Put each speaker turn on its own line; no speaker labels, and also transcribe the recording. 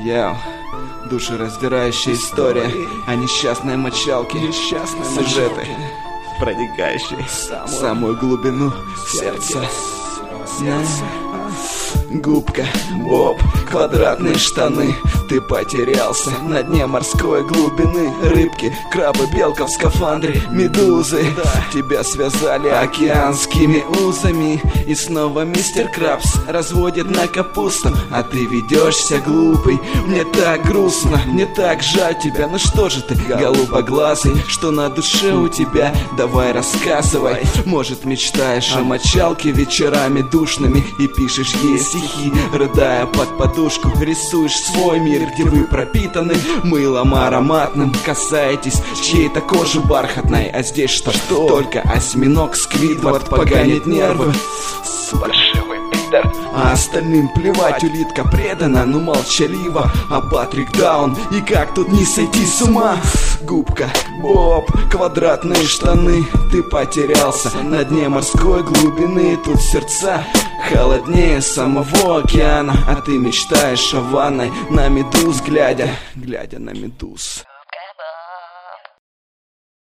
Яу, душераздирающая история о несчастной мочалке, сюжеты, проникающие в самую глубину сердца. Губка, Боб, квадратные штаны. Ты потерялся на дне морской глубины. Рыбки, крабы, белка в скафандре, медузы. Тебя связали океанскими узами. И снова мистер Крабс разводит на капусту. А ты ведешься глупый. Мне так грустно, мне так жаль тебя. Ну что же ты, голубоглазый, что на душе у тебя? Давай рассказывай. Может, мечтаешь о мочалке вечерами душными и пишешь ей стихи, рыдая под подушку. Рисуешь свой мир, где вы пропитаны мылом ароматным. Касаетесь чьей-то кожи бархатной. А здесь что? Только осьминог Сквидвард поганит нервы. Паршивый Питер. А остальным плевать, улитка предана, но молчалива. А Патрик Даун, и как тут не сойти с ума? Губка, Боб, квадратные штаны. Ты потерялся на дне морской глубины. Тут сердца холоднее самого океана. А ты мечтаешь о ванной, на медуз глядя на медуз.